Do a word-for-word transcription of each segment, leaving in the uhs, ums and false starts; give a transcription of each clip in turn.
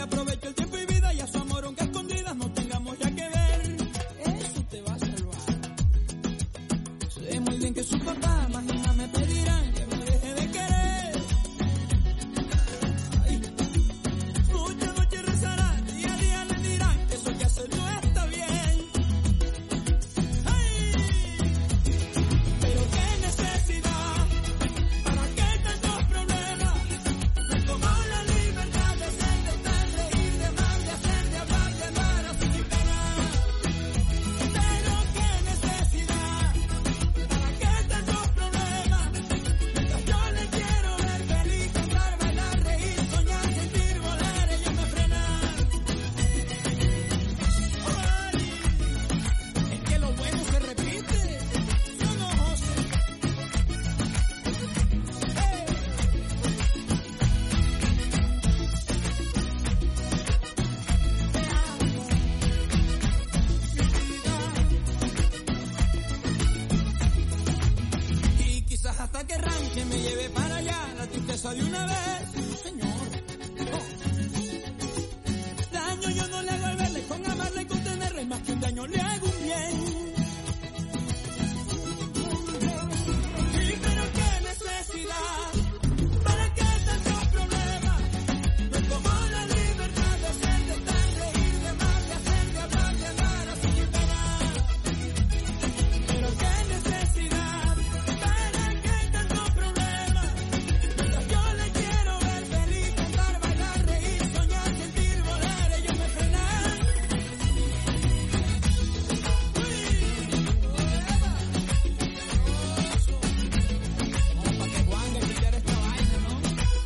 aprovecho el tiempo y vida y a su amor aunque a escondidas no tengamos ya que ver. Eso te va a salvar. Sé muy bien que su papá más nunca me pedirán que me deje de querer. Ay. Muchas noches rezarán, día a día le dirán que eso que hace no está bien. Ay. Pero qué necesidad, para qué tantos problemas. Me tomó la libertad de ser, de estar, reír, de amar, de hacer, de hablar, de amar así sin pena. Pero qué necesidad, para qué tantos problemas. Mientras yo le quiero ver feliz, cantar, bailar, reír, soñar, sentir, volar, ellos me frenan. Ay, es que lo bueno se repite. Yo no sé. Hey. Y quizás hasta querrán que me lleve para allá la tristeza de una vez, señor. Oh. Daño yo no le hago al verle, con amarle y con tenerle, más que un daño le hago un bien. Sí, pero qué necesidad, para qué tantos problemas. Me tomó la libertad de ser, de estar, reír, de amar, de hacer, de hablar, de andar así sin pena. Pero qué necesidad, para qué tantos problemas. Mientras yo le quiero ver feliz, cantar, bailar, reír, soñar, sentir, volar, ellos me frenan. Uy, vamos pa' que Juan de escuchar esta vaina, ¿no?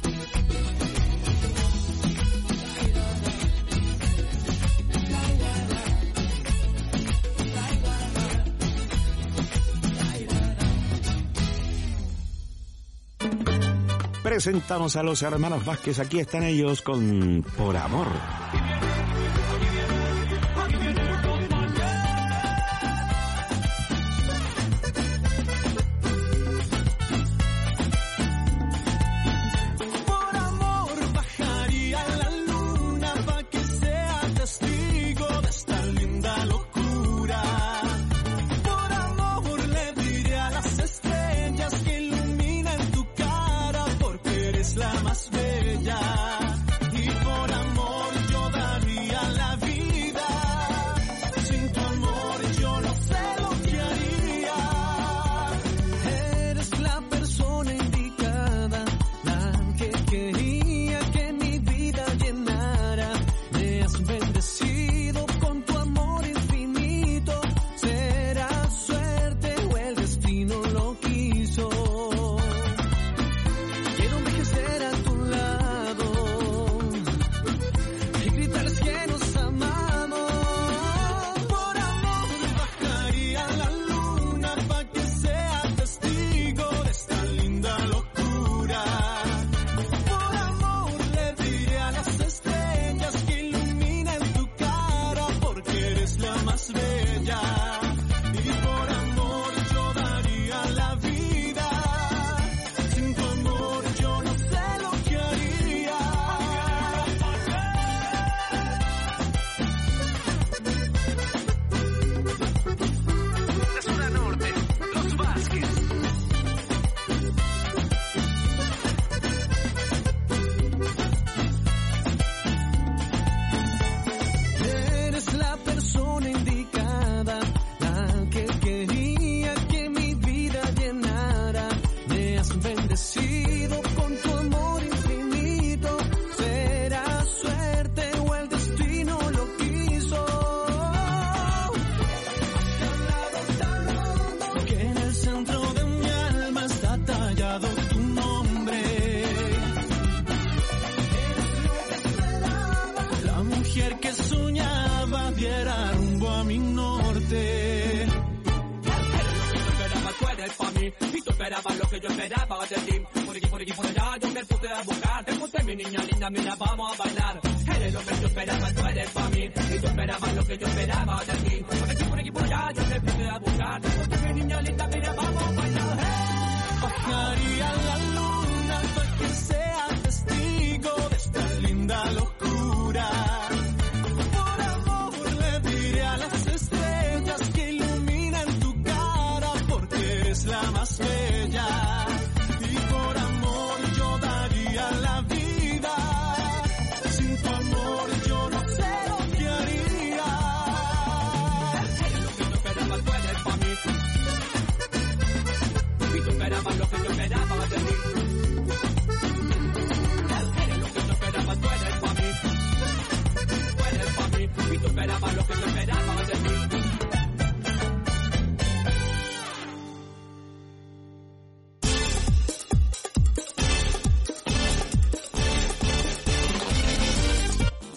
Presentamos a los hermanos Vázquez, aquí están ellos con Por Amor. Por amor bajaría la luna pa' que sea testigo de esta linda locura. Por amor le diré a las estrellas que iluminan tu cara porque eres la más bella. Y por amor yo daría la vida. Sin tu amor yo no sé lo que haría. Eres la persona indicada, la que quería que mi vida llenara. Me has bendecido con tu amor infinito. Será suerte o el destino lo quiso. Quiero envejecer a tu lado y gritarles que nos amamos. Por amor bajaría la luna pa' que sea testigo de esta linda locura. Por amor le diré a las estrellas que iluminen tu cara porque eres la más bella. Y por amor yo daría la vida. Sin tu amor yo no sé lo que haría. La zona norte, los Vázquez. Eres la persona indicada, la que quería que mi vida llenara. Me has bendecido con tu amor infinito. Será suerte o el destino lo quiso. Que en el centro de mi alma está tallado tu nombre. La mujer que soñaba diera rumbo a mi norte. Esperaba, tú eres pa' mí, y tú esperabas lo que yo esperaba de ti. Por aquí, por aquí, por allá, yo me puse a buscar. Te puse mi niña linda, mira, vamos a bailar. Eres lo que yo esperaba, tú eres pa' mí, y tú esperabas lo que yo esperaba de ti. Por aquí, por aquí, por allá, yo me puse a buscar. Te puse mi niña linda, mira, vamos a bailar. Hey. Bajaría la luna pa' que sea testigo de esta linda locura.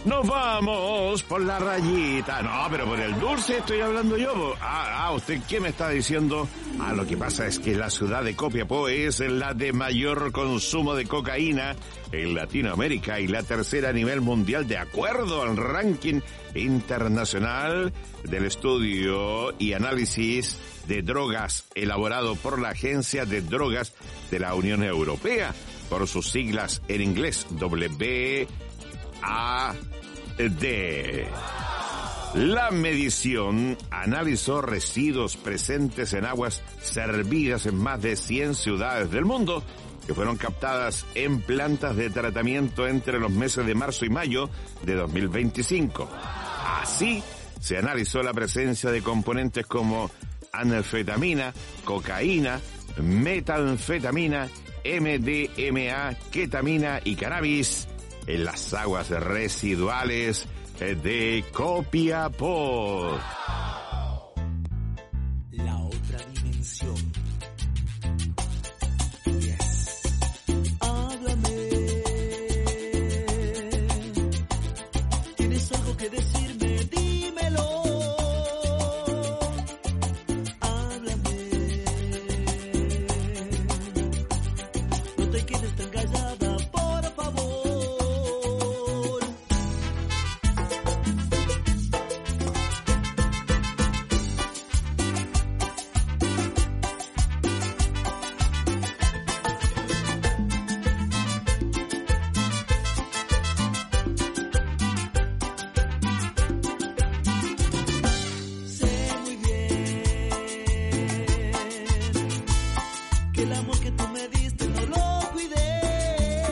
Nos vamos por la rayita. No, pero por el dulce estoy hablando yo. Ah, ah, ¿usted qué me está diciendo? Ah, lo que pasa es que la ciudad de Copiapó es la de mayor consumo de cocaína en Latinoamérica y la tercera a nivel mundial de acuerdo al ranking internacional del estudio y análisis de drogas elaborado por la Agencia de Drogas de la Unión Europea, por sus siglas en inglés, W A D. La medición analizó residuos presentes en aguas servidas en más de cien ciudades del mundo que fueron captadas en plantas de tratamiento entre los meses de marzo y mayo de dos mil veinticinco. Así, se analizó la presencia de componentes como anfetamina, cocaína, metanfetamina, M D M A, ketamina y cannabis en las aguas residuales de Copiapó. La otra dimensión. Yes. Háblame. ¿Tienes algo que decirme? Dímelo. Háblame. No te quedes tan callada, por favor. Sé muy bien que el amor que tú me diste no lo cuidé.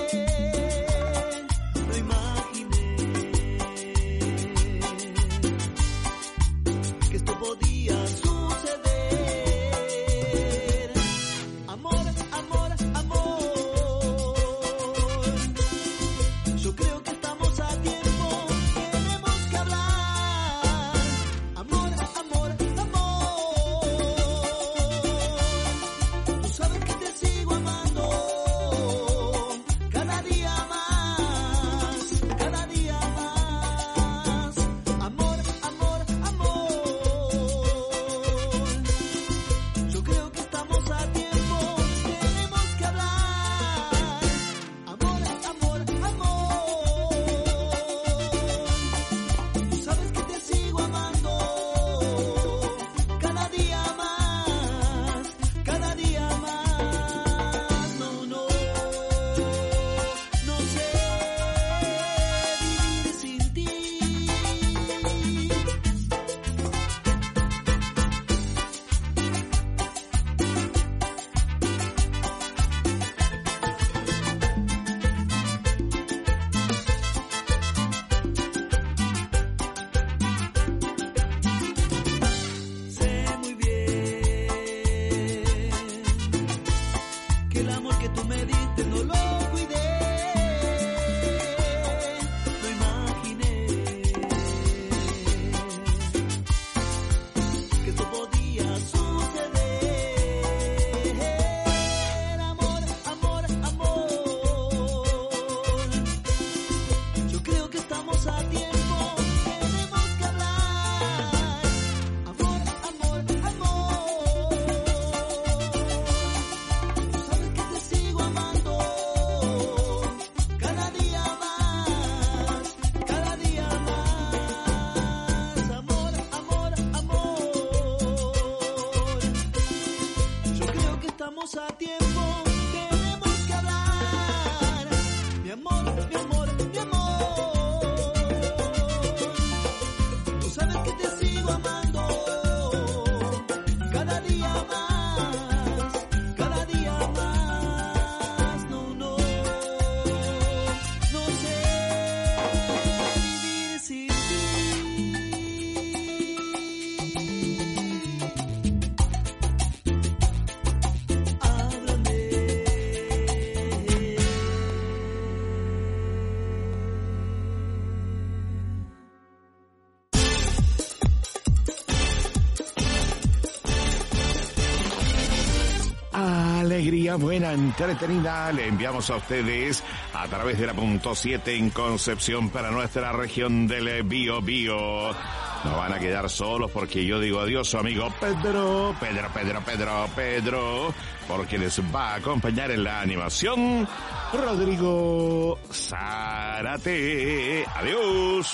alegría, buena, entretenida, le enviamos a ustedes a través de la punto siete en Concepción para nuestra región del Bío Bío. No van a quedar solos porque yo digo adiós, su amigo Pedro, Pedro, Pedro, Pedro, Pedro, porque les va a acompañar en la animación Rodrigo Zárate. Adiós.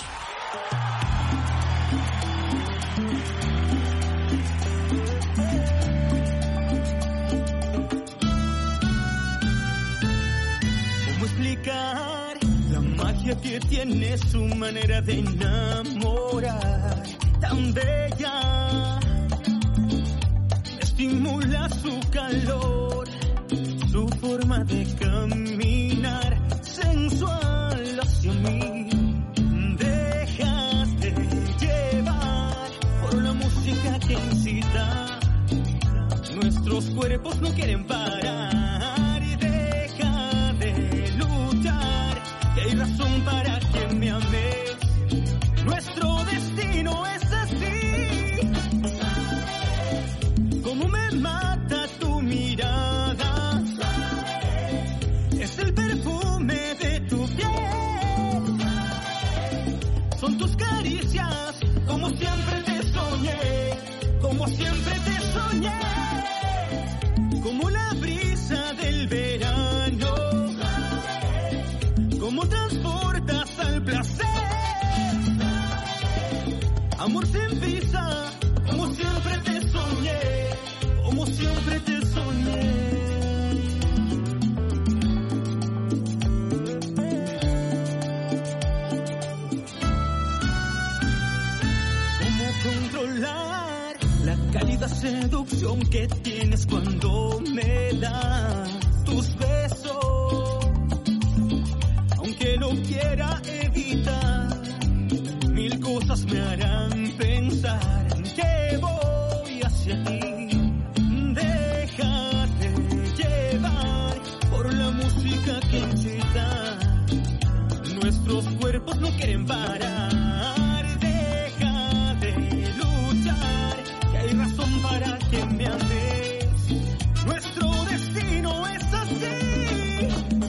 ¿Cómo explicar la magia que tiene su manera de enamorar? Tan bella, estimula su calor, su forma de caminar, sensual hacia mí. Déjate llevar por la música que incita, nuestros cuerpos no quieren parar. Y deja de luchar, que hay razón para que me ames. Nuestro destino es así. Como me mata tu mirada, es el perfume de tu piel, son tus caricias, como siempre te soñé, como siempre te soñé, como la brisa del verano, como transportas al placer. Amor sin visa, como siempre te soñé, como siempre te soñé. ¿Cómo controlar la cálida seducción que tienes cuando me das tus besos? Aunque lo quiera evitar, mil cosas me harán pensar que voy hacia ti. Déjate llevar por la música que incita, nuestros cuerpos no quieren parar. Deja de luchar, que hay razón para que me ames. Nuestro destino es así.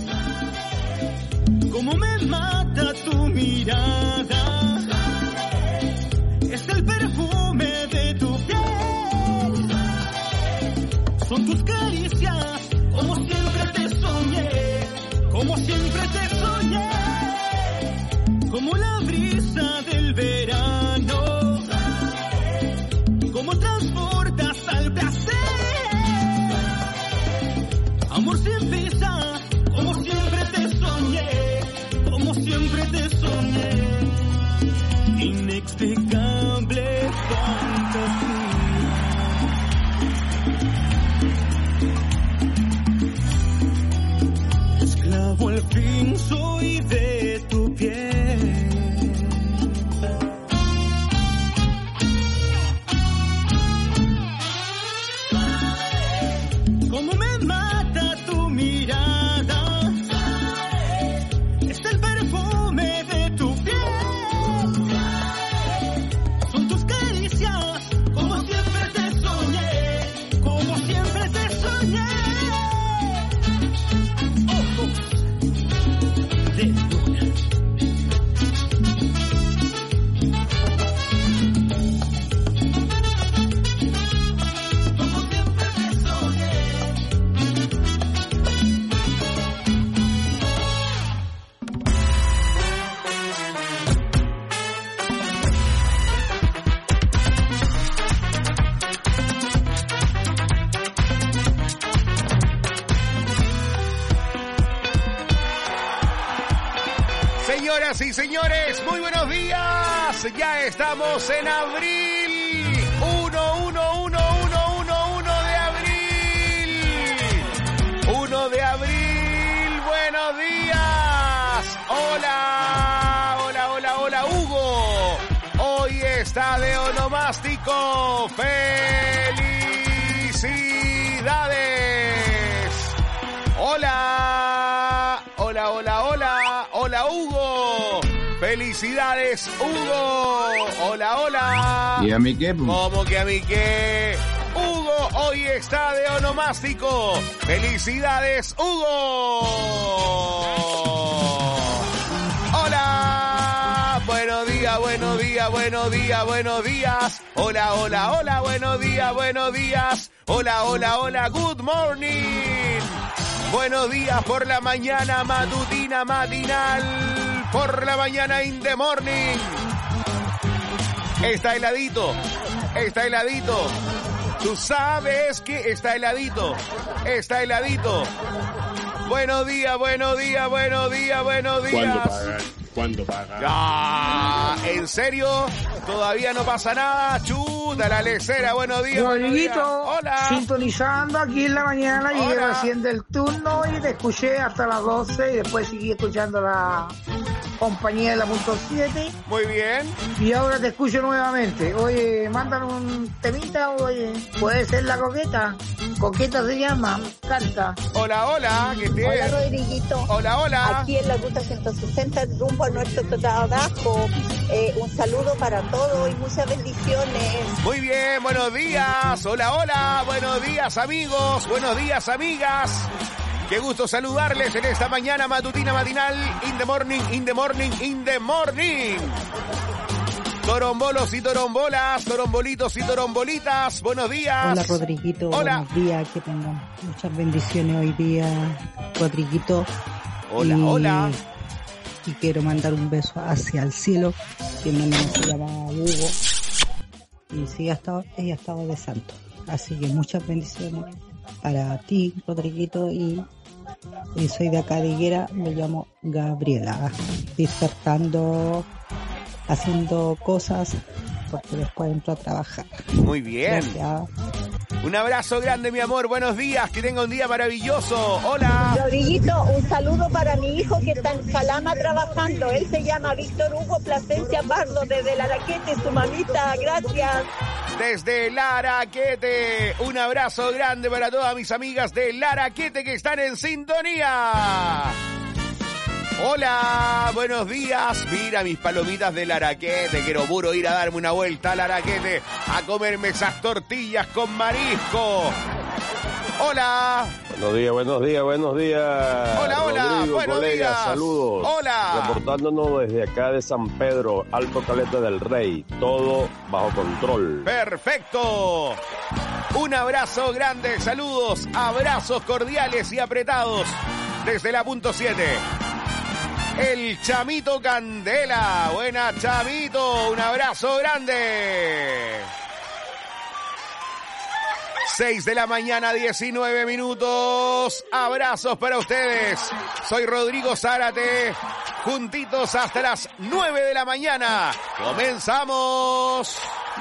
Como me mata tu mirada, es el perfume de tu piel, son tus caricias, como siempre te soñé, como siempre te soñé, como la brisa del verano, como transportas al placer. Amor sin visa, como siempre te soñé, como siempre te soñé. Inexplicable fantasía, esclavo al fin soy de tu piel. Como me mata tu mirada, es el perfume de tu piel, son tus caricias, como siempre te soñé, como siempre te soñé. Ojos de luna, como siempre te soñé. Señoras y señores, muy buenos días. Ya estamos en abril. Uno, uno, uno, uno, uno, uno de abril. Uno de abril. Buenos días. Hola, hola, hola, hola, Hugo. Hoy está de onomástico. ¡Felicidades! Hola, hola, hola, hola, hola, Hugo. Felicidades, Hugo. Hola, hola. ¿Y a mí qué? ¿Cómo que a mí qué? Hugo, hoy hoy está de onomástico. ¡Felicidades, Hugo! ¡Hola! Buenos días, buenos días, buenos días, buenos días. Hola, hola, hola, buenos días, buenos días. Hola, hola, hola, good morning. Buenos días por la mañana matutina, matinal. Por la mañana in the morning. Está heladito, está heladito. Tú sabes que está heladito, está heladito. Buenos días, buenos días, buenos días, buenos días. ¿Cuándo pagan? ¿Cuándo pagan? Ah, ¿en serio? ¿Todavía no pasa nada? Chuta, la lecera, buenos días. buenos días. Rodriguito, Hola. sintonizando aquí en la mañana, llegué Hola. recién del turno y te escuché hasta las doce y después seguí escuchando la compañía de la punto siete Muy bien. y ahora te escucho nuevamente. Oye, mandan un temita, oye, puede ser la coqueta, coqueta se llama, canta. Hola, hola, ¿qué Hola tal? Rodriguito, Hola, hola. aquí en la ruta ciento sesenta rumbo a nuestro trabajo. Eh, un saludo para todos y muchas bendiciones. Muy bien, buenos días. Hola, hola. Buenos días, amigos. Buenos días, amigas. Qué gusto saludarles en esta mañana matutina matinal. In the morning, in the morning, in the morning. Torombolos y torombolas, torombolitos y torombolitas. Buenos días. Hola Rodriguito, Hola. buenos días, que tengan muchas bendiciones hoy día, Rodriguito. Hola, y, hola. Y quiero mandar un beso hacia el cielo, que mi hermano se llama Hugo, y sí, ha estado, ella ha estado de santo. Así que muchas bendiciones para ti, Rodriguito, y, y soy de acá de Higuera, me llamo Gabriela, disfrutando, haciendo cosas, porque después entro a trabajar. Muy bien. Gracias. Un abrazo grande, mi amor. Buenos días. Que tenga un día maravilloso. Hola. Rodriguito, un saludo para mi hijo que está en Calama trabajando. Él se llama Víctor Hugo Plasencia Pardo, desde La Raquete, su mamita. Gracias. Desde Laraquete, un abrazo grande para todas mis amigas de Laraquete que están en sintonía. Hola, buenos días. Mira mis palomitas de Laraquete. Quiero puro ir a darme una vuelta a Laraquete a comerme esas tortillas con marisco. Hola. Buenos días, buenos días, buenos días. Hola, hola, Rodrigo, buenos colegas, días. saludos. Hola. Reportándonos desde acá de San Pedro, Alto Caleta del Rey. Todo bajo control. Perfecto. Un abrazo grande, saludos, abrazos cordiales y apretados desde la punto siete. El Chamito Candela. Buena, Chamito. Un abrazo grande. seis de la mañana, diecinueve minutos. Abrazos para ustedes. Soy Rodrigo Zárate. Juntitos hasta las nueve de la mañana. ¡Comenzamos!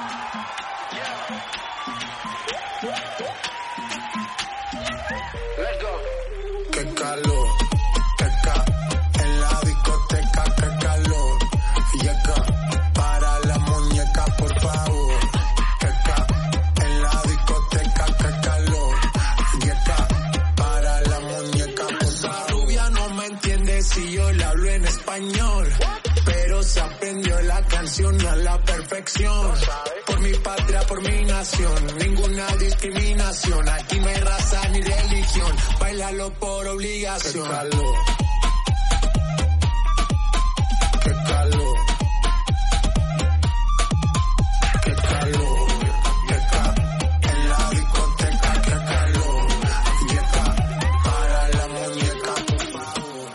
Qué calor, qué ca, en la discoteca, qué calor. Y acá, para la muñeca, por favor. Qué ca, en la discoteca, qué calor. Y acá, para la muñeca, por favor. Rubia no me entiende si yo le hablo en español. Pero se aprendió la canción a la perfección. Por mi patria, por mi nación, ninguna discriminación. Aquí no hay raza ni religión, bailalo por obligación. Qué calor, qué calor, qué calor, qué ca, en la discoteca, qué calor. Y acá, para la muñeca, por favor,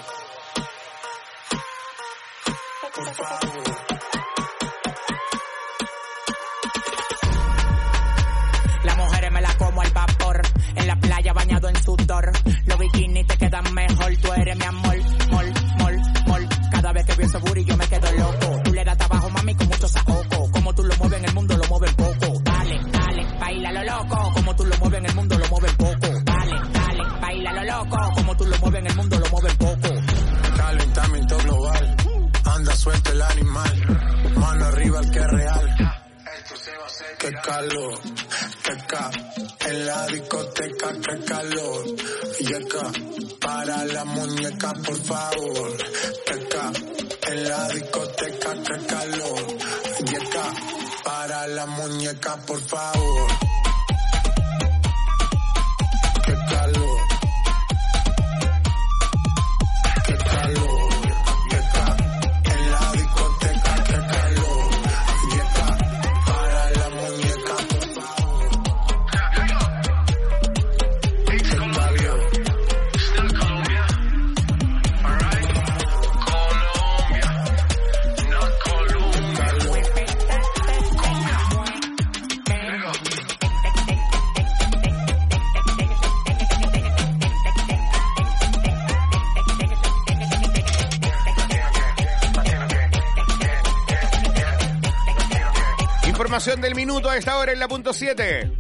por favor. Las mujeres me la como al vapor, en la playa bañado en sudor. Los bikinis te quedan mejor, tú eres mi amor, mol, mol, mol. Cada vez que veo ese booty yo me quedo loco. Tú le das trabajo, mami, con mucho saoco. Como tú lo mueves en el mundo, lo mueves poco. Dale, dale, baila lo loco. Como tú lo mueves en el mundo, lo mueves poco. Dale, dale, baila lo loco. Como tú lo mueves en el mundo, lo mueves poco. Calentamiento global, anda suelto el animal. Mano arriba el que es real. Qué calor, qué ca, en la discoteca, qué calor. Y acá, para la muñeca, por favor. Qué ca, en la discoteca, qué calor. Y acá, para la muñeca, por favor. Información del minuto a esta hora en la punto siete.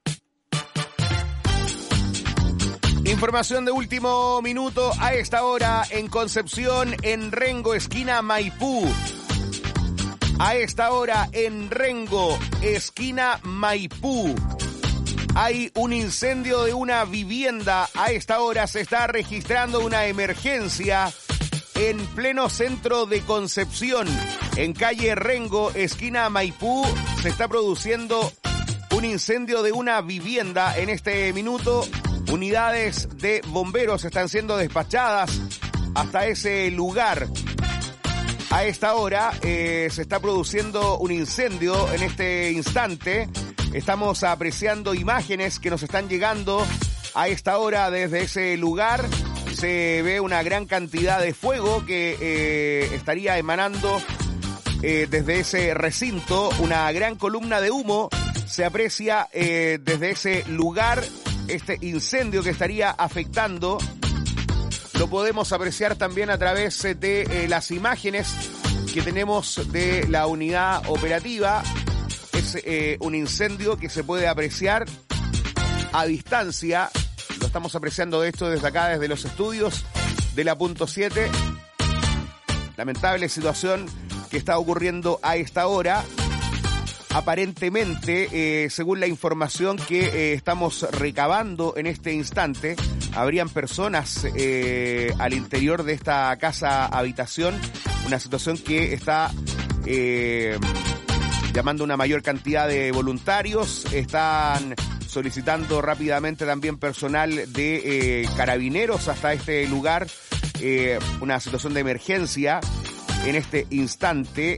Información de último minuto a esta hora en Concepción, en Rengo, esquina Maipú. A esta hora en Rengo, esquina Maipú. Hay un incendio de una vivienda. A esta hora se está registrando una emergencia en pleno centro de Concepción. En calle Rengo, esquina Maipú, se está produciendo un incendio de una vivienda. En este minuto, unidades de bomberos están siendo despachadas hasta ese lugar. A esta hora eh, se está produciendo un incendio en este instante. Estamos apreciando imágenes que nos están llegando a esta hora desde ese lugar. Se ve una gran cantidad de fuego que eh, estaría emanando eh, desde ese recinto. Una gran columna de humo se aprecia eh, desde ese lugar. Este incendio que estaría afectando lo podemos apreciar también a través de eh, las imágenes que tenemos de la unidad operativa. Es eh, un incendio que se puede apreciar a distancia. Lo estamos apreciando de esto desde acá, desde los estudios de la punto siete. Lamentable situación que está ocurriendo a esta hora. Aparentemente, eh, según la información que eh, estamos recabando en este instante, habrían personas eh, al interior de esta casa habitación. Una situación que está eh, llamando una mayor cantidad de voluntarios. Están solicitando rápidamente también personal de eh, carabineros hasta este lugar. Eh, una situación de emergencia en este instante.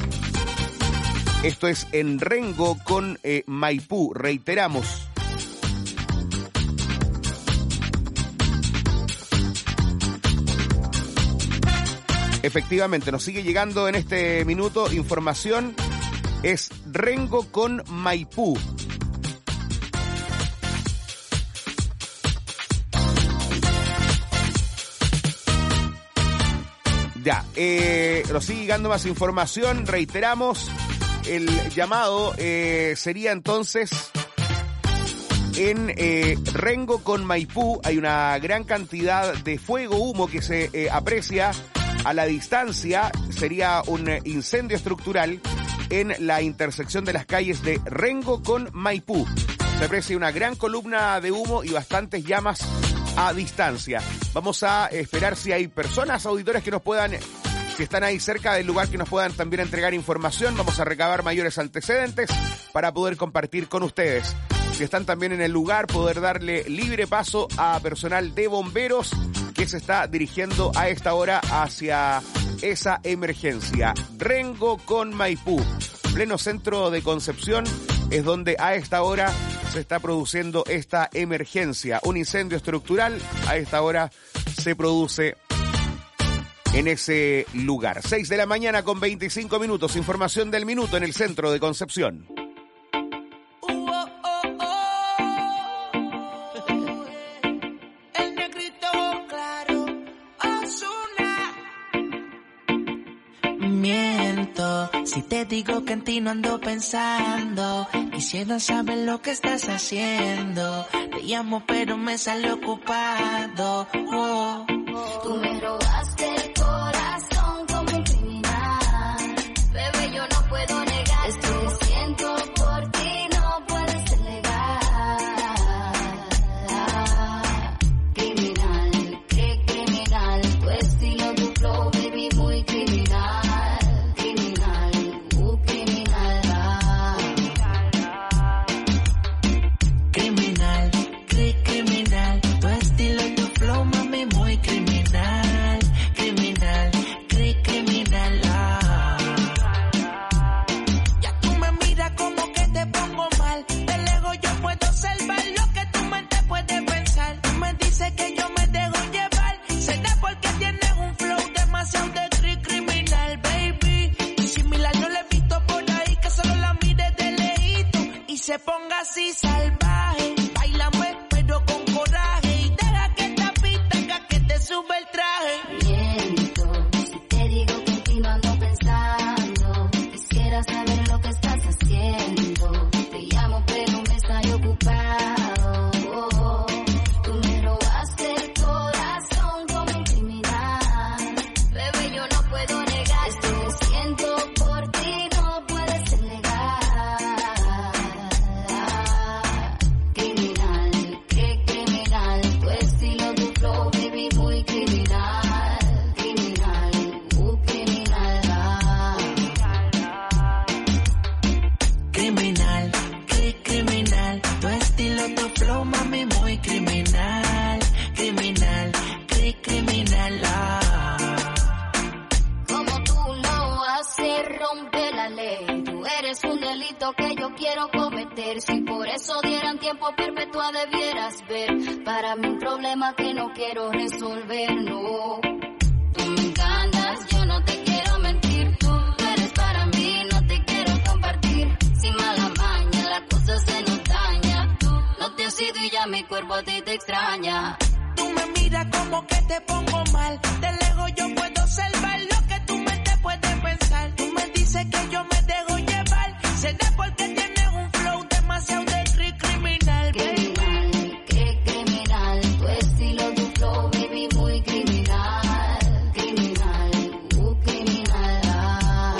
Esto es en Rengo con eh, Maipú, reiteramos. Efectivamente, nos sigue llegando en este minuto información. Es Rengo con Maipú. Ya, eh, nos sigue llegando más información, reiteramos. El llamado eh, sería entonces en eh, Rengo con Maipú. Hay una gran cantidad de fuego, humo que se eh, aprecia a la distancia. Sería un eh, incendio estructural en la intersección de las calles de Rengo con Maipú. Se aprecia una gran columna de humo y bastantes llamas a distancia. Vamos a esperar si hay personas, auditores que nos puedan... Si están ahí cerca del lugar, que nos puedan también entregar información. Vamos a recabar mayores antecedentes para poder compartir con ustedes. Si están también en el lugar, poder darle libre paso a personal de bomberos que se está dirigiendo a esta hora hacia esa emergencia. Rengo con Maipú, pleno centro de Concepción, es donde a esta hora se está produciendo esta emergencia. Un incendio estructural a esta hora se produce en ese lugar. seis de la mañana con veinticinco minutos. Información del minuto en el centro de Concepción. El negrito claro, Ozuna. Miento si te digo que en ti no ando pensando. Quisiera saber lo que estás haciendo. Te llamo pero me sale ocupado. Oh. Tú me robaste el corazón como un criminal. Bebé, yo no puedo negar esto que siento por ti, no puede ser legal. Criminal, qué criminal. Tu estilo, tu flow, baby, muy criminal. Criminal, uh, criminal. Criminal, cri criminal. Tu estilo, tu flow, mami, muy criminal. Criminal, cri criminal. Ah. Ya tú me miras como que te pongo mal. De lejos yo puedo observar lo que tu mente puede pensar. Tú me dices que yo me dejo llevar. Será porque tienes un flow demasiado de cri criminal, baby. Y similar no le he visto por ahí, que solo la mire de lejito y se ponga así salvaje. Bailame pero con coraje y deja que esta pista haga que te sube el traje. Miento si te digo que en ti no ando pensando. Quisiera saber lo que estás haciendo. delito que yo quiero cometer. Si por eso dieran tiempo perpetua debieras ver. Para mí un problema que no quiero resolver, no. Tú me encantas, yo no te quiero mentir. Tú eres para mí, no te quiero compartir. Sin mala maña, la cosa se nos daña. Tú no te has ido y ya mi cuerpo a ti te extraña. Tú me miras como que te pongo mal. De lejos yo puedo observar lo que tu mente puede pensar. Tú me dices que yo me dejo llevar. Será porque tienes un flow demasiado de cri- criminal. Criminal, que criminal. Tu estilo, tu flow, baby, muy criminal. Criminal, uh, criminal. Ah.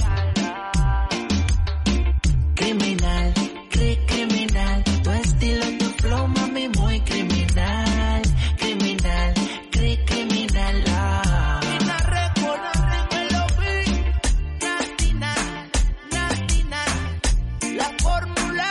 Criminal, cri- criminal. Tu estilo, tu flow, mami, muy criminal. Criminal, cri- criminal. Ah. Mina record, me lo vi. Nastina, nastina. La fórmula.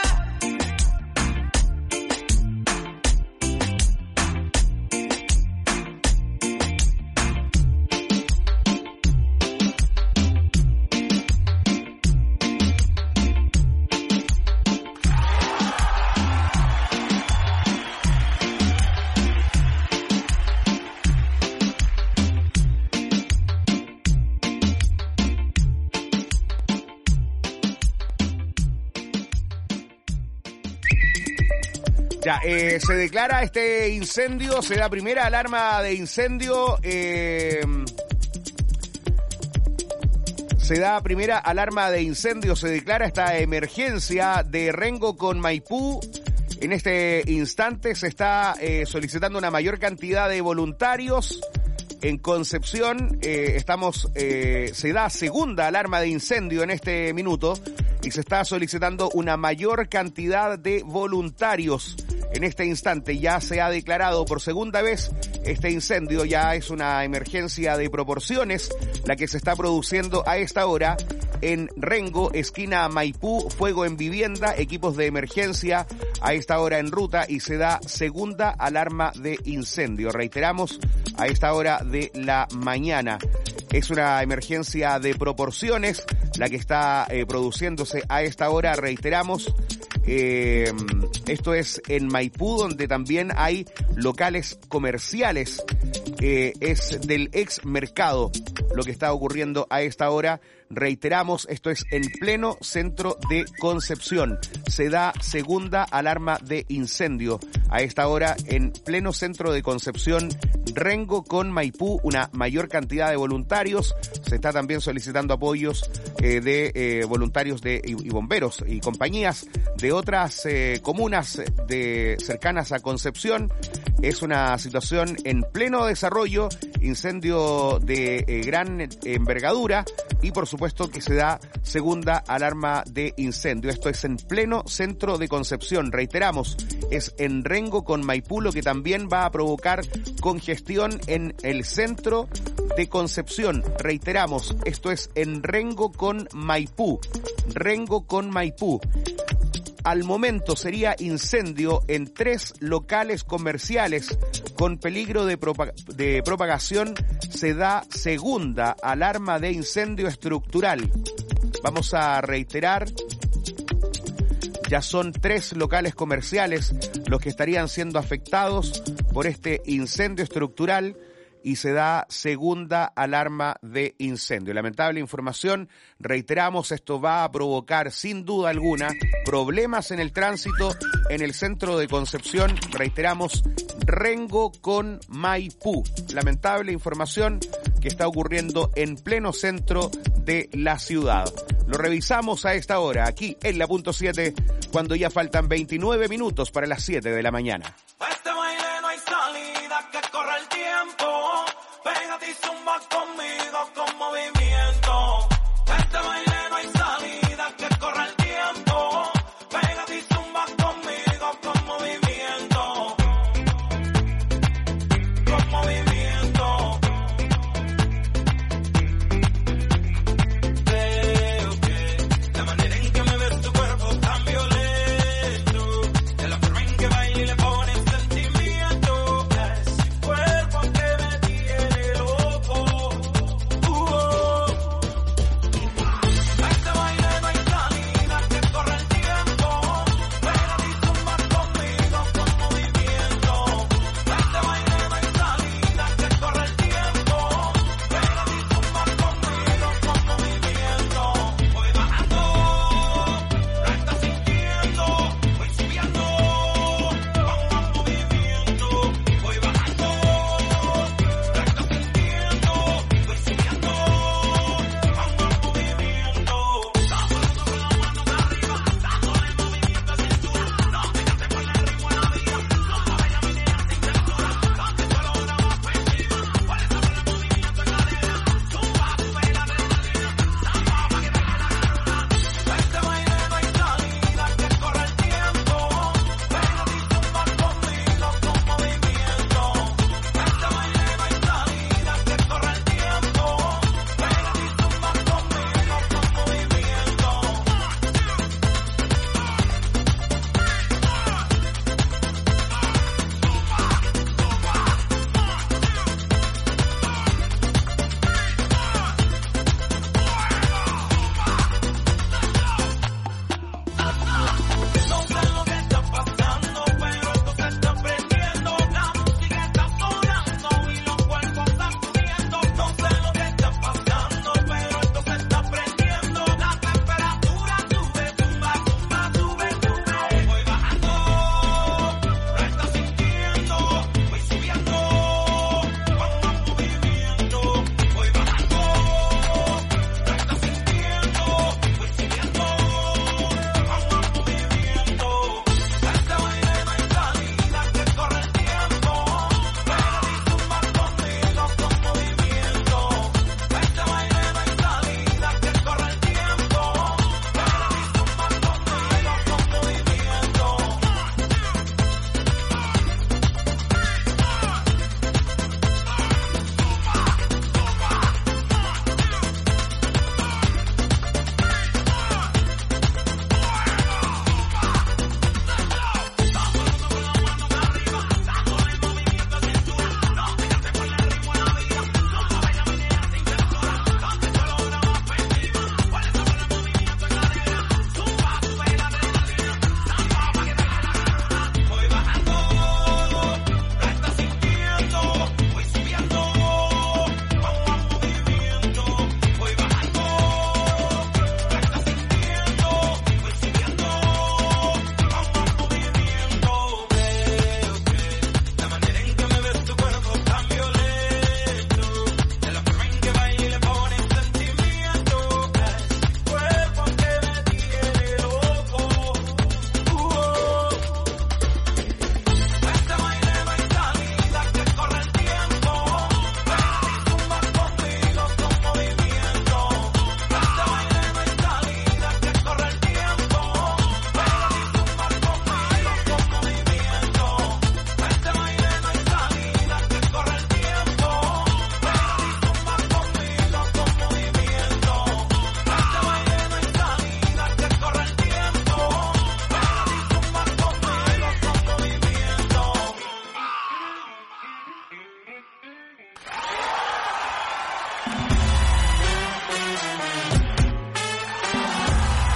Ya, eh, se declara este incendio, se da primera alarma de incendio, eh, se da primera alarma de incendio, se declara esta emergencia de Rengo con Maipú. En este instante se está eh, solicitando una mayor cantidad de voluntarios. En Concepción eh, estamos, eh, se da segunda alarma de incendio en este minuto y se está solicitando una mayor cantidad de voluntarios. En este instante ya se ha declarado por segunda vez este incendio, ya es una emergencia de proporciones la que se está produciendo a esta hora en Rengo, esquina Maipú, fuego en vivienda, equipos de emergencia a esta hora en ruta y se da segunda alarma de incendio. Reiteramos, a esta hora de la mañana. Es una emergencia de proporciones la que está eh, produciéndose a esta hora, reiteramos. Eh, esto es en Maipú, donde también hay locales comerciales. Eh, es del ex mercado lo que está ocurriendo a esta hora. Reiteramos, esto es en pleno centro de Concepción. Se da segunda alarma de incendio a esta hora en pleno centro de Concepción, Rengo con Maipú, una mayor cantidad de voluntarios. Se está también solicitando apoyos eh, de eh, voluntarios de, y, y bomberos y compañías de otras eh, comunas de cercanas a Concepción. Es una situación en pleno desarrollo, incendio de eh, gran envergadura y por supuesto que se da segunda alarma de incendio. Esto es en pleno centro de Concepción. Reiteramos, es en Rengo con Maipú, lo que también va a provocar congestión en el centro de Concepción. Reiteramos, esto es en Rengo con Maipú. Rengo con Maipú. Al momento sería incendio en tres locales comerciales con peligro de, propag- de propagación. Se da segunda alarma de incendio estructural. Vamos a reiterar, ya son tres locales comerciales los que estarían siendo afectados por este incendio estructural y se da segunda alarma de incendio. Lamentable información, reiteramos, esto va a provocar sin duda alguna problemas en el tránsito en el centro de Concepción. Reiteramos, Rengo con Maipú. Lamentable información que está ocurriendo en pleno centro de la ciudad. Lo revisamos a esta hora, aquí en la punto siete, cuando ya faltan veintinueve minutos para las siete de la mañana. Este baile no hay salida, que corre el tiempo. Pégate y zumba conmigo con movimiento. Este baile no hay salida, que corre el tiempo. Pégate y zumba conmigo con movimiento. Con movimiento. Veo que la manera en que me ves tu cuerpo tan violento, de la forma en que baila y le pones el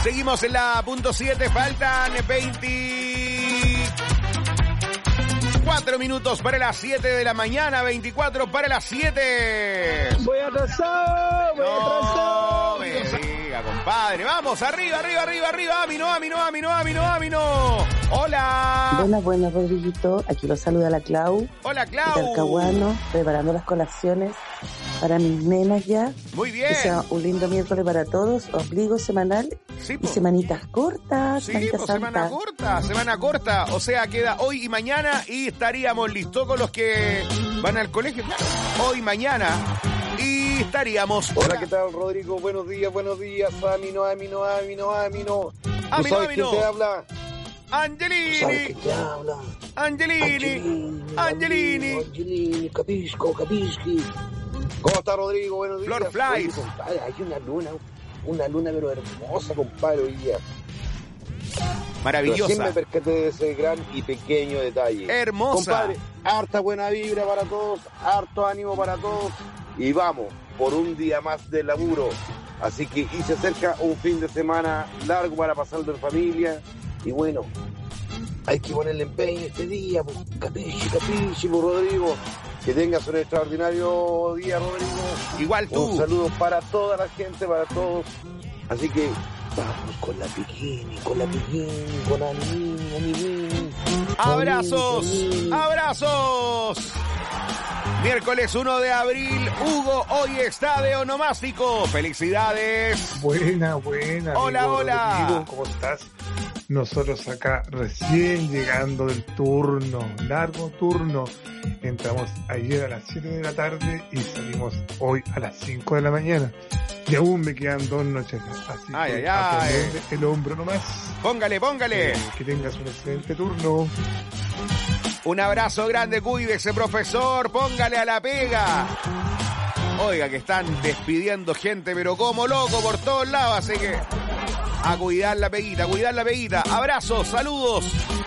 Seguimos en la punto siete, faltan veinticuatro minutos para las siete de la mañana, veinticuatro para las siete. Voy atrasado, voy no, atrasado. me diga, compadre. Vamos, arriba, arriba, arriba, arriba. Amino, amino, amino, amino, amino. Hola. Buenas, buenas, Rodriguito. Aquí los saluda la Clau. Hola, Clau. De Talcahuano, preparando las colaciones para mis nenas ya. Muy bien. Que sea un lindo miércoles para todos, ombligo semanal sí, y semanitas cortas. Sí, pues semana corta, semana corta. O sea, queda hoy y mañana y estaríamos listos con los que van al colegio. Claro, hoy, mañana y estaríamos. Hola, ¿qué tal, Rodrigo? Buenos días, buenos días. Amino, amino, amino, amino. Amino, sabes amino. quién te habla? Angelini. ¿Sabes quién te habla? Angelini. Angelini. Angelini, capisco, capischi. ¿Cómo está, Rodrigo? Buenos días. Flor Flies. Oye, compadre, hay una luna, una luna pero hermosa, compadre, hoy día. Maravillosa. Recién me percaté de ese gran y pequeño detalle. Hermosa. Compadre, harta buena vibra para todos, harto ánimo para todos. Y vamos, por un día más de laburo. Así que, y se acerca un fin de semana largo para pasarlo en familia. Y bueno, hay que ponerle empeño este día, pues, capichi, capichi, pues, Rodrigo. Que tengas un extraordinario día, Rodrigo. Igual tú. Un saludo para toda la gente, para todos. Así que vamos con la piquini, con la piquini, con la niña, niña. Abrazos, abrazos. Miércoles uno de abril, Hugo hoy está de onomástico. Felicidades. Buena, buena. Hola, amigo hola. Rodrigo, ¿cómo estás? Nosotros acá recién llegando del turno, largo turno. Entramos ayer a las siete de la tarde y salimos hoy a las cinco de la mañana. Y aún me quedan dos noches. Así ay, que ay, a ay. ponerle el hombro nomás. Póngale, póngale. Eh, que tengas un excelente turno. Un abrazo grande, cuídese, profesor. Póngale a la pega. Oiga, que están despidiendo gente, pero como loco por todos lados, así que a cuidar la peguita, a cuidar la peguita. Abrazos, saludos.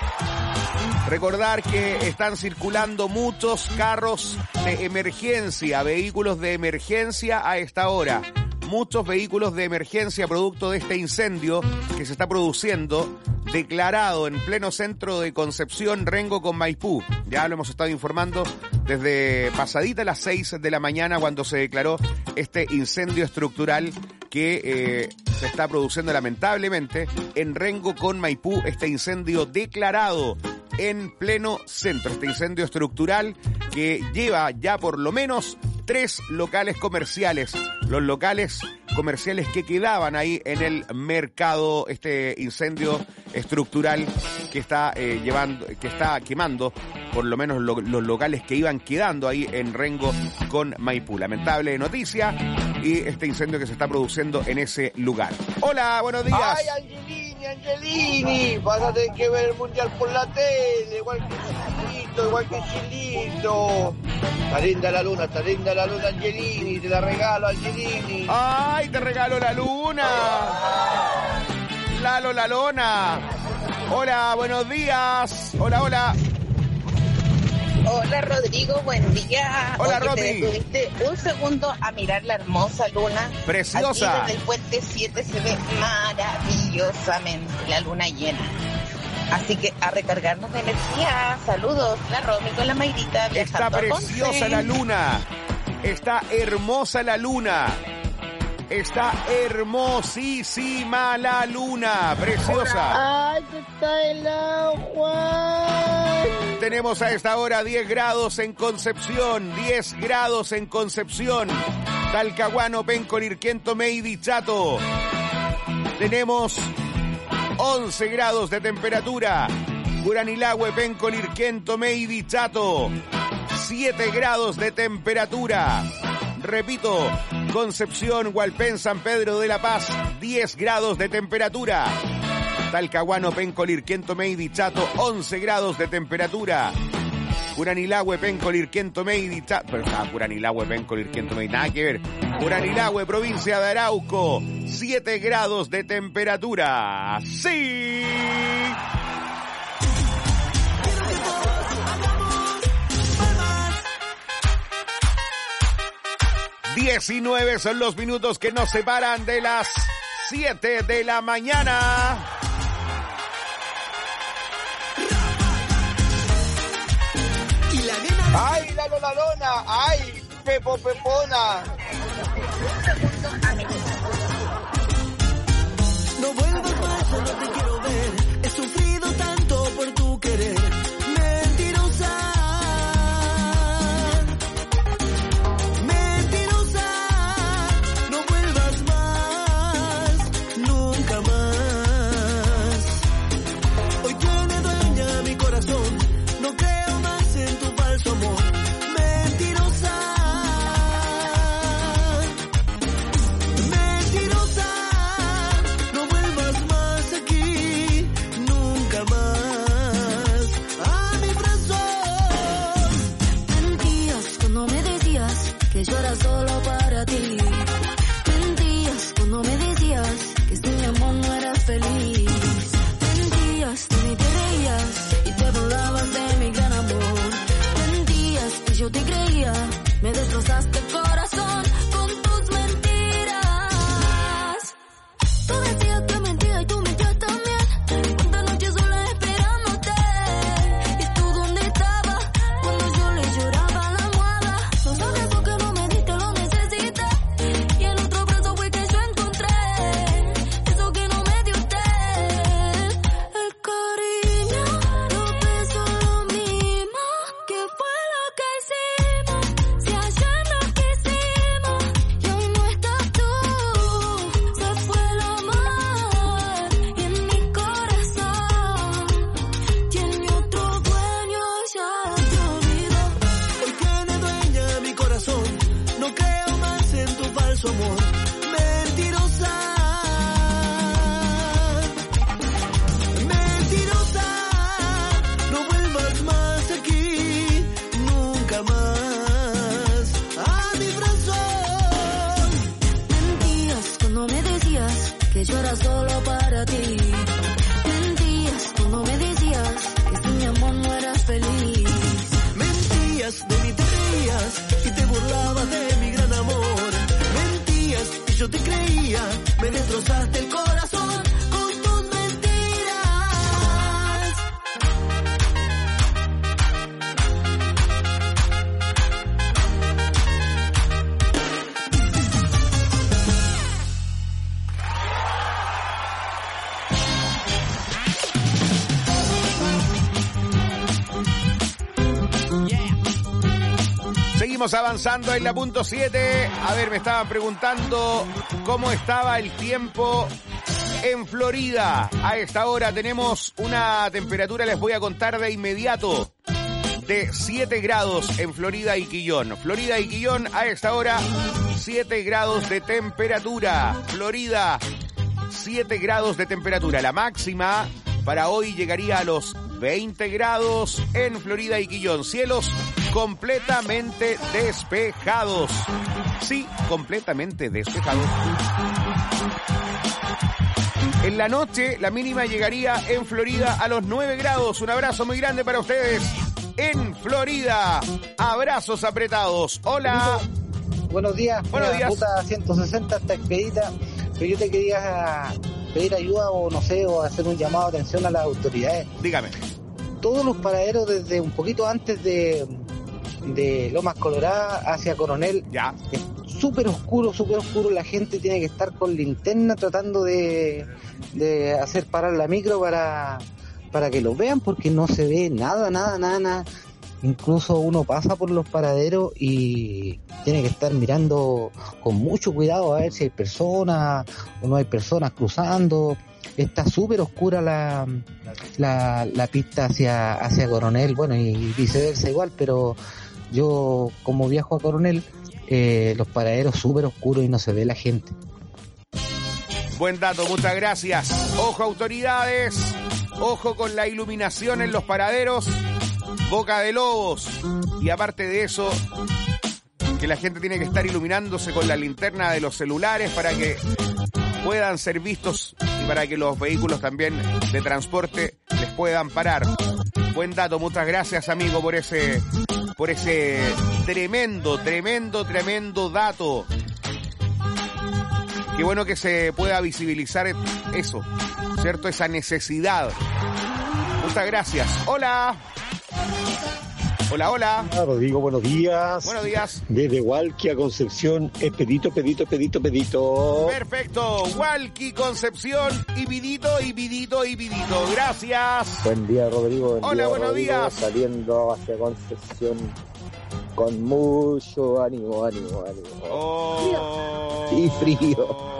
Recordar que están circulando muchos carros de emergencia, vehículos de emergencia a esta hora. Muchos vehículos de emergencia producto de este incendio que se está produciendo, declarado en pleno centro de Concepción, Rengo con Maipú. Ya lo hemos estado informando desde pasadita las seis de la mañana cuando se declaró este incendio estructural que eh, se está produciendo lamentablemente en Rengo con Maipú, este incendio declarado en pleno centro, este incendio estructural que lleva ya por lo menos tres locales comerciales, los locales comerciales que quedaban ahí en el mercado, este incendio estructural que está eh, llevando, que está quemando por lo menos lo, los locales que iban quedando ahí en Rengo con Maipú. Lamentable noticia y este incendio que se está produciendo en ese lugar. Hola, buenos días. Ay, Angelini, Angelini, vas a tener que ver el mundial por la tele, igual que Chilito, igual que Chilito. Está linda la luna, está linda la luna, Angelini, te la regalo, Angelini. Ay, te regalo la luna. Lalo, la lona. Hola, buenos días. Hola, hola. Hola Rodrigo, buen día. Hola, Oye, Romy. te detuviste un segundo a mirar la hermosa luna. Preciosa. Aquí desde el puente siete se ve maravillosamente la luna llena. Así que a recargarnos de energía. Saludos, la Romy con la Mayrita. Está preciosa la luna. Está hermosa la luna. Está hermosísima la luna. Preciosa. ¡Ay, que está helado, Juan! Tenemos a esta hora diez grados en Concepción. diez grados en Concepción. Talcahuano, Penco, Lirquento, Meidi, Chato. Tenemos once grados de temperatura. Curanilahue, Penco, Lirquento, Meidi, Chato. siete grados de temperatura. Repito, Concepción, Hualpén, San Pedro de la Paz, diez grados de temperatura. Talcahuano, Penco, Lirquento, Meidi, Chato, once grados de temperatura. Curanilahue, Penco, Lirquento, Meidi, Chato. Pero ah, Curanilahue, Penco, Lirquento, Meidi, nada que ver. Curanilahue, provincia de Arauco, siete grados de temperatura. ¡Sí! diecinueve son los minutos que nos separan de las siete de la mañana. ¡Ay, la loladona! ¡Ay, Pepo Pepona! No vuelvas más, yo no te quiero ver. He sufrido tanto por tu querer. Mentirosa. Mentirosa. No vuelvas más. Nunca más. Hoy tiene dueña mi corazón. No creo más en tu falso amor. Mentirosa. Mentirosa. No vuelvas más aquí. Nunca más. A mi brazo. Mentías cuando me decías que yo era solo para ti. Mentías cuando me decías que sin mi amor no eras feliz. Mentías, de mí te reías y te burlabas de mi gran amor. Mentías y yo te creía, me destrozaste el corazón con tus mentiras. Tú decías que mentía y tú mentías también. Cuántas noches sola esperándote. ¿Y tú dónde estabas cuando yo le lloraba a la almohada? Los abrazos que no me diste lo necesité. Y el otro brazo fue que yo encontré. Eso que no me dio usted. El cariño, los besos, lo mismo. ¿Qué fue lo que hicimos? Si ayer nos quisimos y hoy no estás tú. Se fue el amor y en mi corazón tiene otro dueño, ya te olvidó. Hoy tiene dueña mi corazón. No creo más en tu falso amor. Mentirosa. Mentirosa. No vuelvas más aquí. Nunca más. A mi brazo. Mentías cuando me decías que yo era solo para ti. Mentías cuando me decías que sin mi amor no eras feliz. Mentías, de mí te reías y te burlabas de mi gran amor. Mentías y yo te creía, me destrozaste el corazón con tus mentiras. Seguimos avanzando en la punto siete. A ver, me estaban preguntando cómo estaba el tiempo en Florida. A esta hora tenemos una temperatura, les voy a contar de inmediato, de siete grados en Florida y Quillón. Florida y Quillón a esta hora, siete grados de temperatura. Florida, siete grados de temperatura. La máxima para hoy llegaría a los veinte grados en Florida y Quillón. Cielos completamente despejados. Sí, completamente despejados. En la noche, la mínima llegaría en Florida a los nueve grados. Un abrazo muy grande para ustedes en Florida. Abrazos apretados. Hola. Buenos días. Buenos días. Ruta ciento sesenta está expedita, pero yo te quería pedir ayuda o no sé, o hacer un llamado de atención a las autoridades. Dígame. Todos los paraderos desde un poquito antes de, de Lomas Coloradas hacia Coronel. Ya. Es súper oscuro, súper oscuro. La gente tiene que estar con linterna tratando de, de hacer parar la micro para, para que lo vean, porque no se ve nada, nada, nada, nada. Incluso uno pasa por los paraderos y tiene que estar mirando con mucho cuidado a ver si hay personas o no hay personas cruzando. Está súper oscura la, la, la pista hacia, hacia Coronel, bueno, y viceversa igual, pero yo como viajo a Coronel, eh, los paraderos súper oscuros y no se ve la gente. Buen dato, muchas gracias. Ojo, autoridades, ojo con la iluminación en los paraderos. Boca de lobos. Y aparte de eso, que la gente tiene que estar iluminándose con la linterna de los celulares para que puedan ser vistos y para que los vehículos también de transporte les puedan parar. Buen dato, muchas gracias, amigo, por ese por ese tremendo, tremendo, tremendo dato. qué bueno que se pueda visibilizar eso, ¿cierto? Esa necesidad. Muchas gracias. Hola. Hola, hola. Hola, Rodrigo, buenos días. Buenos días. Desde Hualqui a Concepción, es pedito, pedito, pedito, pedito. Perfecto. Hualqui, Concepción, y vidito, y vidito, y vidito. Gracias. Buen día, Rodrigo. Buen Hola, día, buenos Rodrigo. días. Saliendo hacia Concepción con mucho ánimo, ánimo, ánimo. Oh. Y frío.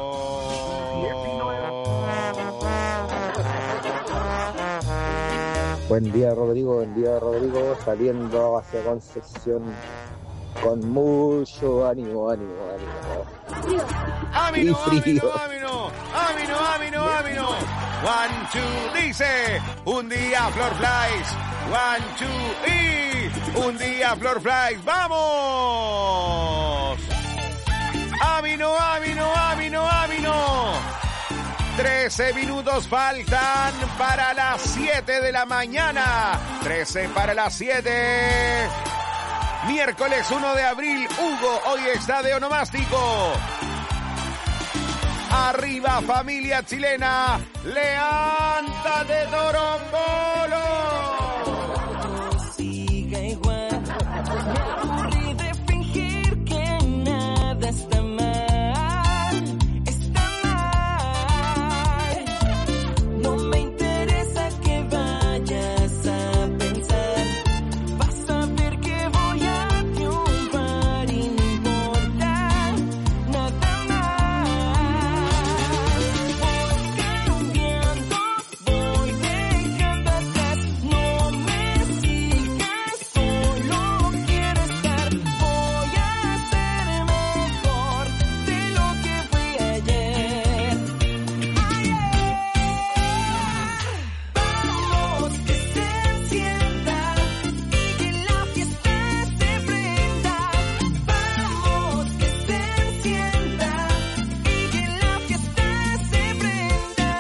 Buen día, Rodrigo, buen día, Rodrigo, saliendo hacia Concepción con mucho ánimo, ánimo, ánimo. Amino, Y frío. amino, amino, amino, amino, amino. One, two, dice, un día Flor Flies. One, two, y un día Flor Flies. ¡Vamos! Amino, amino, amino, amino. trece minutos faltan para las siete de la mañana. trece para las siete. Miércoles uno de abril, Hugo hoy está de onomástico. Arriba familia chilena, levántate Torombolo. Sigue igual, me aburrí de fingir que nada está mal, está mal. No me interesa que vayas a pensar, vas a ver que voy a triunfar y no importa nada más. Voy cambiando, voy dejando atrás, no me sigas, solo quiero estar. Voy a ser mejor de lo que fui ayer. Vamos, que se encienda y que la fiesta se prenda. Vamos, que se encienda y que la fiesta se prenda.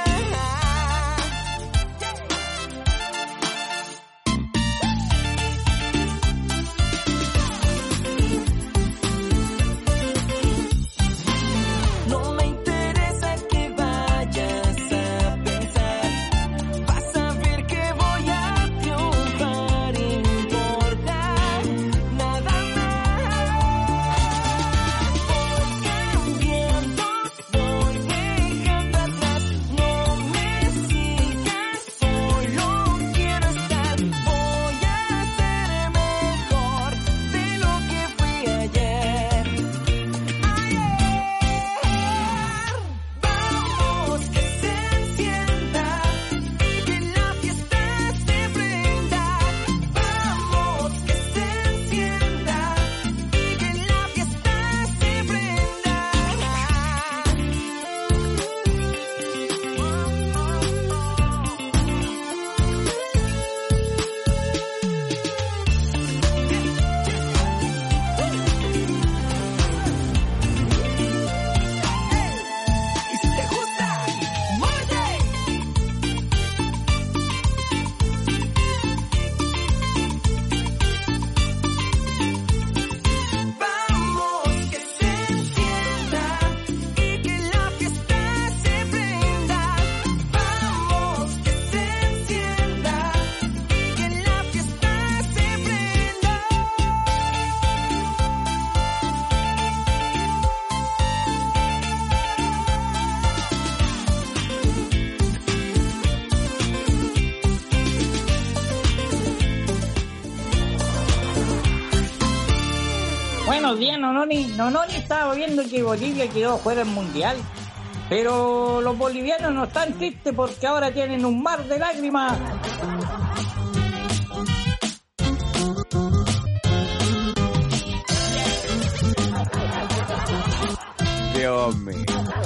No me interesa que vayas a pensar, vas a ver que voy a triunfar y no importa nada más. Voy cambiando, voy dejando atrás, no me sigas, solo quiero estar. Voy a ser mejor de lo que fui ayer. Vamos, que se encienda y que la fiesta se prenda. Vamos, que se encienda y que la fiesta se prenda. Y si te gusta, muévete. Vamos, que se encienda y que la fiesta se prenda. Vamos, que se encienda y que la fiesta se prenda. Buenos días, Nononi. Nononi estaba viendo que Bolivia quedó fuera del mundial. Pero los bolivianos no están tristes porque ahora tienen un mar de lágrimas. Dios mío.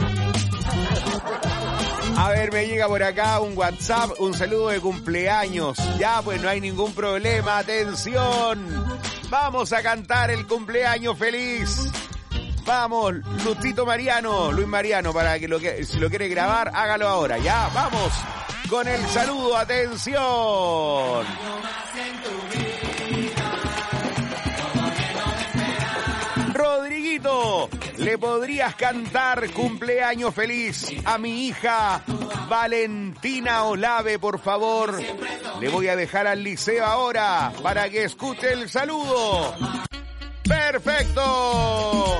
A ver, me llega por acá un WhatsApp, un saludo de cumpleaños. Ya, pues no hay ningún problema. Atención. Vamos a cantar el cumpleaños feliz. Vamos, Lustito Mariano, Luis Mariano, para que lo que si lo quiere grabar, hágalo ahora. Ya, vamos con el saludo. Atención. Rodriguito, ¿Le podrías cantar cumpleaños feliz a mi hija Valentina Olave, por favor? Le voy a dejar al liceo ahora para que escuche el saludo. ¡Perfecto!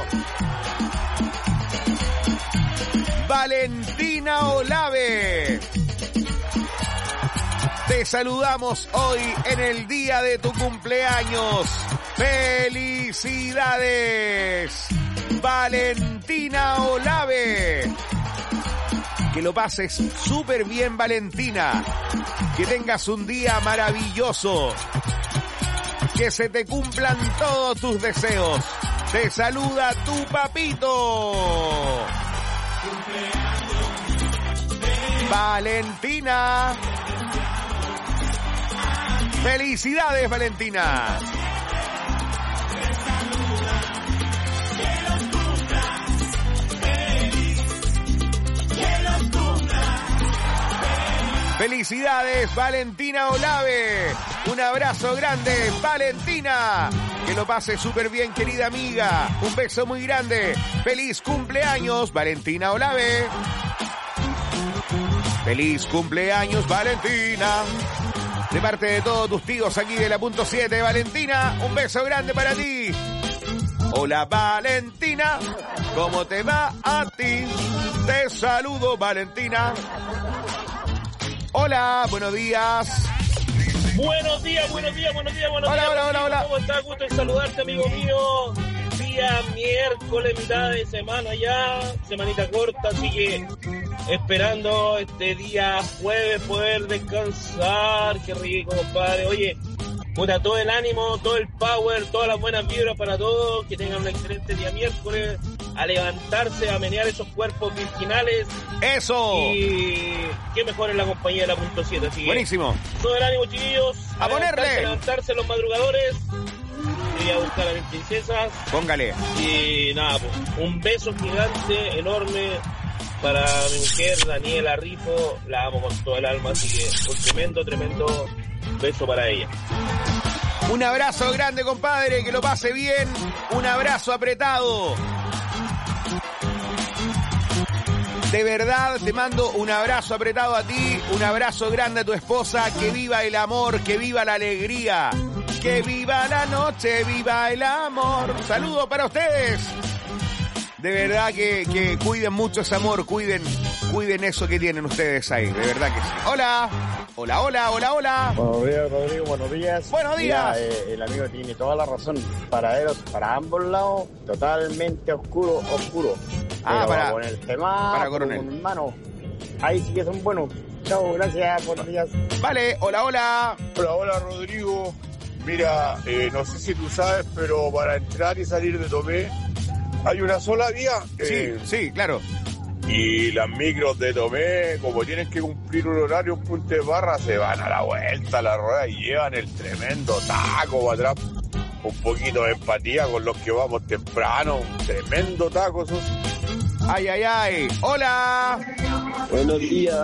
Valentina Olave, te saludamos hoy en el día de tu cumpleaños. ¡Felicidades! Valentina Olave. Que lo pases súper bien, Valentina. Que tengas un día maravilloso. Que se te cumplan todos tus deseos. Te saluda tu papito. Valentina. ¡Felicidades, Valentina! ¡Felicidades, Valentina Olave! Un abrazo grande, Valentina. Que lo pase súper bien, querida amiga. Un beso muy grande. ¡Feliz cumpleaños, Valentina Olave! ¡Feliz cumpleaños, Valentina! De parte de todos tus tíos aquí de la punto siete, Valentina, un beso grande para ti. Hola, Valentina, ¿cómo te va a ti? Te saludo, Valentina. Hola, buenos días. Buenos días, buenos días, buenos días, buenos hola, días. Hola, hola, hola. ¿Cómo estás? Gusto en saludarte, amigo mío. Día miércoles, mitad de semana ya, semanita corta, así que esperando este día jueves poder descansar. Qué rico, compadre. Oye, puta, todo el ánimo, todo el power, todas las buenas vibras para todos. Que tengan un excelente día miércoles. A levantarse, a menear esos cuerpos virginales. ¡Eso! Y qué mejor en la compañía de la punto siete. Así buenísimo. Que, todo el ánimo, chiquillos. A, a ponerle. Levantarse, levantarse los madrugadores. Voy a buscar a mis princesas. Póngale. Y nada, pues, un beso gigante, enorme para mi mujer, Daniela Rifo. La amo con todo el alma, así que un tremendo, tremendo beso para ella. Un abrazo grande, compadre, que lo pase bien. Un abrazo apretado. De verdad, te mando un abrazo apretado a ti, un abrazo grande a tu esposa, que viva el amor, que viva la alegría, que viva la noche, viva el amor. Saludos para ustedes. De verdad que, que cuiden mucho ese amor, cuiden, cuiden eso que tienen ustedes ahí, de verdad que sí. Hola, hola, hola, hola, hola. Buenos días, Rodrigo, buenos días. Buenos días. Mira, eh, el amigo tiene toda la razón. Paraderos para ambos lados, totalmente oscuro, oscuro. Ah, Pero para, con el tema, para Coronel. Con mi hermano, ahí sí que son buenos. Chao, gracias, buenos días. Vale, hola, hola. Hola, hola, Rodrigo. Mira, eh, no sé si tú sabes, pero para entrar y salir de Tomé hay una sola vía. Eh, sí, sí, claro. Y las micros de Tomé, como tienen que cumplir un horario, un punto de barra, se van a la vuelta a la rueda y llevan el tremendo taco para atrás. Un poquito de empatía con los que vamos temprano. Un tremendo taco, esos. Ay, ay, ay. Hola. Buenos días,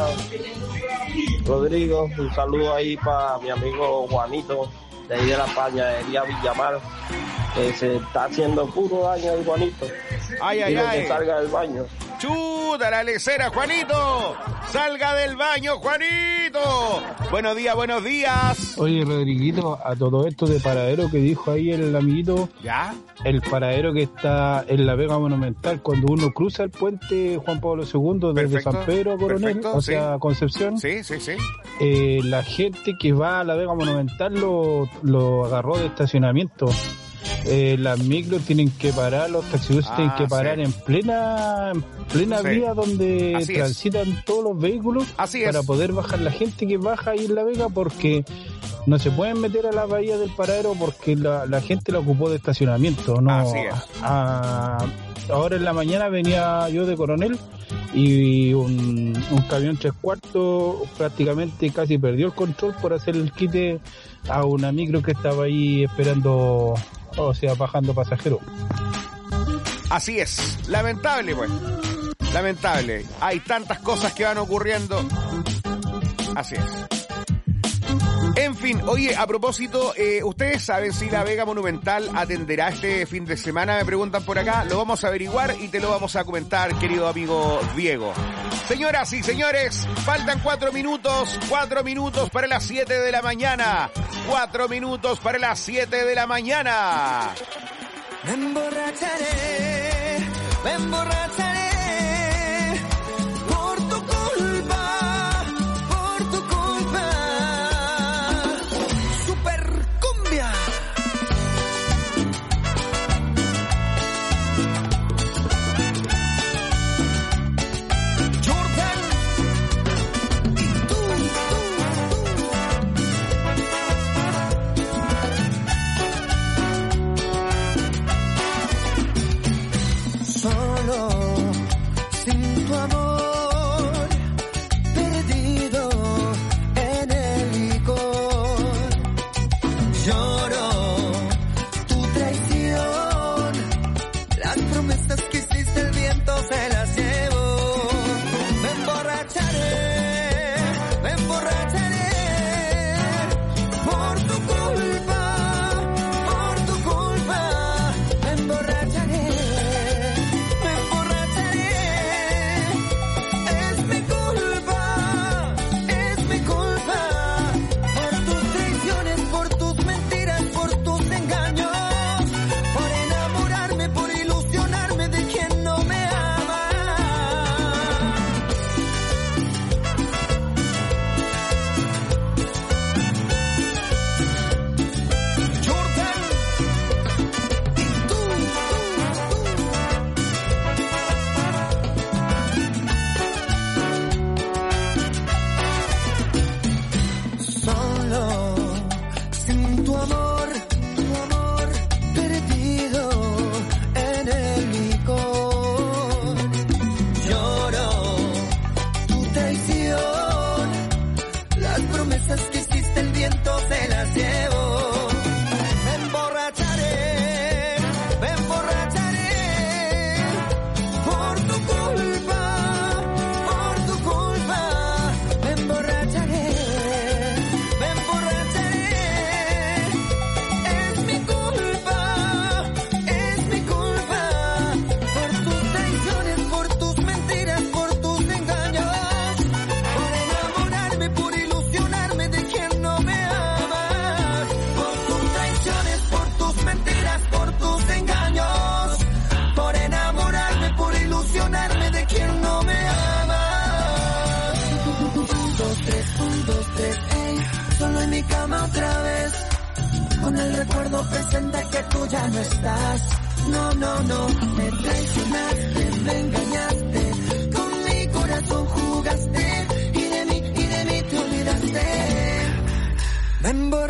Rodrigo. Un saludo ahí para mi amigo Juanito, de ahí de la panadería Villamar, que se está haciendo puro daño el Juanito. Ay, ay, Digo ay. que salga del baño. ¡Chuta la lecera, Juanito! ¡Salga del baño, Juanito! Buenos días, buenos días. Oye, Rodriguito, a todo esto de paradero que dijo ahí el amiguito. ¿Ya? El paradero que está en la Vega Monumental, cuando uno cruza el puente Juan Pablo segundo desde Perfecto, San Pedro a Coronel, perfecto, o sea, sí. Concepción. Sí, sí, sí. Eh, la gente que va a la Vega Monumental lo, lo agarró de estacionamiento. Eh, las micros tienen que parar, los taxistas Ah, tienen que parar sí. en plena en plena Sí. vía donde Así es. transitan todos los vehículos Así para es. poder bajar la gente que baja ahí en la Vega, porque no se pueden meter a la bahía del paradero porque la, la gente la ocupó de estacionamiento. No, Así es. A- ahora en la mañana venía yo de Coronel y un, un camión tres cuartos prácticamente casi perdió el control por hacer el quite a una micro que estaba ahí esperando, o sea, bajando pasajeros. Así es. Lamentable, pues. Lamentable. Hay tantas cosas que van ocurriendo. Así es. En fin, oye, a propósito, eh, ¿ustedes saben si la Vega Monumental atenderá este fin de semana? Me preguntan por acá, lo vamos a averiguar y te lo vamos a comentar, querido amigo Diego. Señoras y señores, faltan cuatro minutos, cuatro minutos para las siete de la mañana, cuatro minutos para las siete de la mañana. Me emborracharé, me emborracharé por tu culpa, por tu culpa. Super cumbia. Jordan y tú, solo sin tu amor, perdido en el licor. Lloro tu traición, las promesas que hiciste el viento se las llevó. Me emborracharé, me emborracharé por tu culpa, por tu culpa. Me emborracharé. Presente que tú ya no estás. No, no, no, me traicionaste, me engañaste, con mi corazón jugaste y de mí, y de mí te olvidaste. Me emborraché.